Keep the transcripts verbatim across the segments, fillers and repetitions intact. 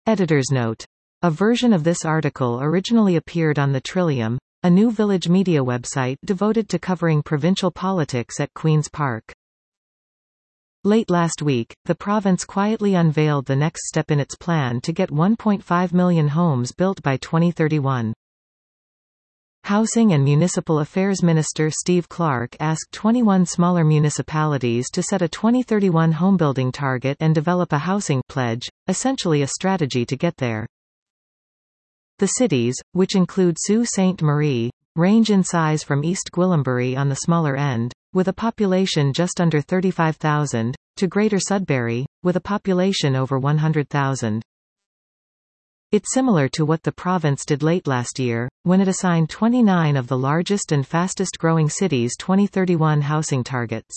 Editor's note. A version of this article originally appeared on the Trillium, a new village media website devoted to covering provincial politics at Queen's Park. Late last week, the province quietly unveiled the next step in its plan to get one point five million homes built by twenty thirty-one. Housing and Municipal Affairs Minister Steve Clark asked twenty-one smaller municipalities to set a twenty thirty-one homebuilding target and develop a housing pledge, essentially a strategy to get there. The cities, which include Sault Ste. Marie, range in size from East Gwillimbury on the smaller end, with a population just under thirty-five thousand, to Greater Sudbury, with a population over one hundred thousand. It's similar to what the province did late last year, when it assigned twenty-nine of the largest and fastest-growing cities twenty thirty-one housing targets.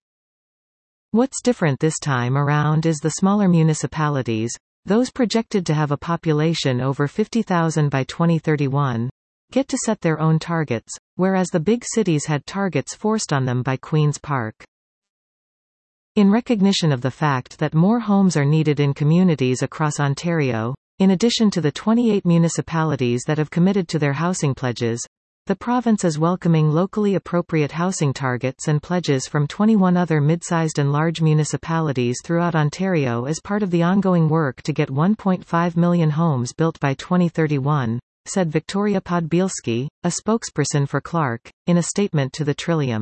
What's different this time around is the smaller municipalities, those projected to have a population over fifty thousand by twenty thirty-one, get to set their own targets, whereas the big cities had targets forced on them by Queen's Park. In recognition of the fact that more homes are needed in communities across Ontario, in addition to the twenty-eight municipalities that have committed to their housing pledges, the province is welcoming locally appropriate housing targets and pledges from twenty-one other mid-sized and large municipalities throughout Ontario as part of the ongoing work to get one point five million homes built by twenty thirty-one, said Victoria Podbielski, a spokesperson for Clark, in a statement to the Trillium.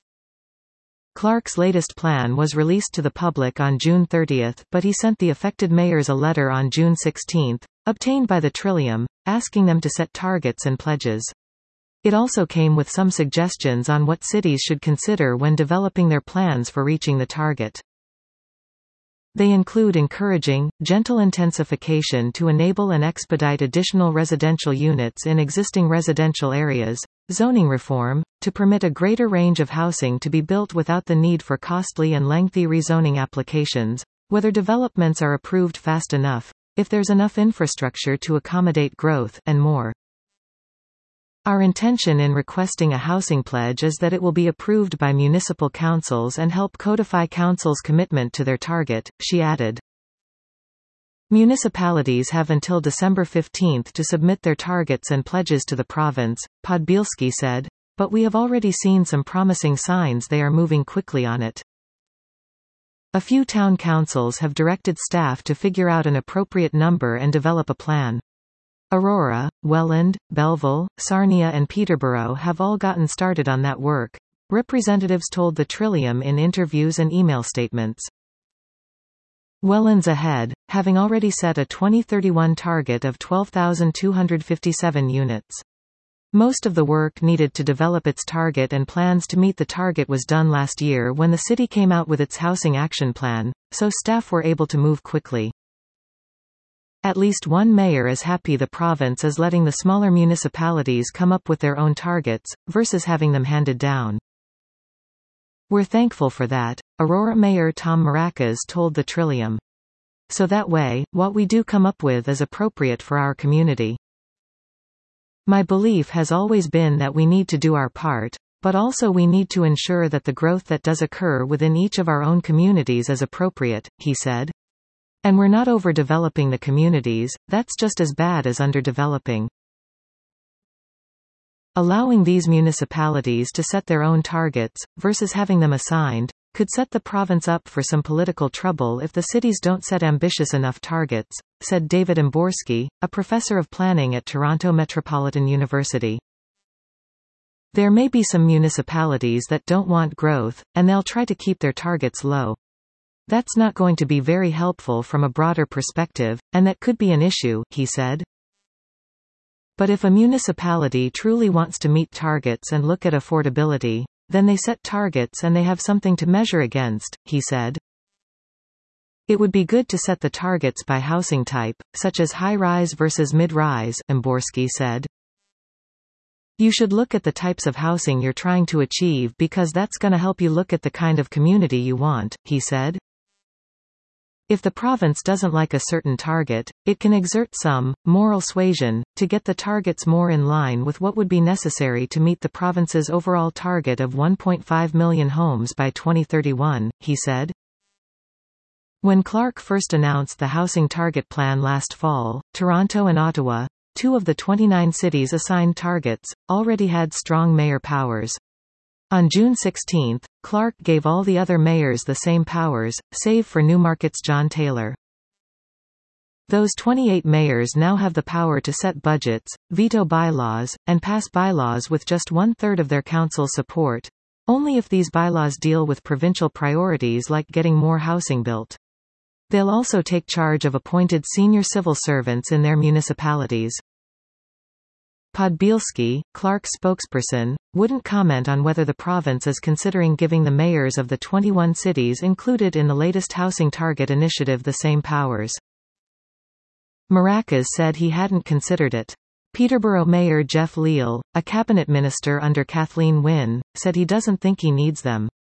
Clark's latest plan was released to the public on June thirtieth, but he sent the affected mayors a letter on June sixteenth, obtained by the Trillium, asking them to set targets and pledges. It also came with some suggestions on what cities should consider when developing their plans for reaching the target. They include encouraging, gentle intensification to enable and expedite additional residential units in existing residential areas, zoning reform, to permit a greater range of housing to be built without the need for costly and lengthy rezoning applications, whether developments are approved fast enough, if there's enough infrastructure to accommodate growth, and more. Our intention in requesting a housing pledge is that it will be approved by municipal councils and help codify councils' commitment to their target, she added. Municipalities have until December fifteenth to submit their targets and pledges to the province, Podbielski said, but we have already seen some promising signs they are moving quickly on it. A few town councils have directed staff to figure out an appropriate number and develop a plan. Aurora, Welland, Belleville, Sarnia and Peterborough have all gotten started on that work, representatives told the Trillium in interviews and email statements. Welland's ahead, having already set a twenty thirty-one target of twelve thousand two hundred fifty-seven units. Most of the work needed to develop its target and plans to meet the target was done last year when the city came out with its housing action plan, so staff were able to move quickly. At least one mayor is happy the province is letting the smaller municipalities come up with their own targets, versus having them handed down. We're thankful for that, Aurora Mayor Tom Maracas told the Trillium. So that way, what we do come up with is appropriate for our community. My belief has always been that we need to do our part, but also we need to ensure that the growth that does occur within each of our own communities is appropriate, he said. And we're not overdeveloping the communities, that's just as bad as underdeveloping. Allowing these municipalities to set their own targets, versus having them assigned, could set the province up for some political trouble if the cities don't set ambitious enough targets, said David Imborski, a professor of planning at Toronto Metropolitan University. There may be some municipalities that don't want growth, and they'll try to keep their targets low. That's not going to be very helpful from a broader perspective, and that could be an issue, he said. But if a municipality truly wants to meet targets and look at affordability, then they set targets and they have something to measure against, he said. It would be good to set the targets by housing type, such as high-rise versus mid-rise, Imborski said. You should look at the types of housing you're trying to achieve because that's going to help you look at the kind of community you want, he said. If the province doesn't like a certain target, it can exert some moral suasion to get the targets more in line with what would be necessary to meet the province's overall target of one point five million homes by twenty thirty-one, he said. When Clark first announced the housing target plan last fall, Toronto and Ottawa, two of the twenty-nine cities assigned targets, already had strong mayor powers. On June sixteenth, Clark gave all the other mayors the same powers, save for Newmarket's John Taylor. Those twenty-eight mayors now have the power to set budgets, veto bylaws, and pass bylaws with just one-third of their council's support, only if these bylaws deal with provincial priorities like getting more housing built. They'll also take charge of appointed senior civil servants in their municipalities. Podbielski, Clark's spokesperson, wouldn't comment on whether the province is considering giving the mayors of the twenty-one cities included in the latest housing target initiative the same powers. Maracas said he hadn't considered it. Peterborough Mayor Jeff Leal, a cabinet minister under Kathleen Wynne, said he doesn't think he needs them.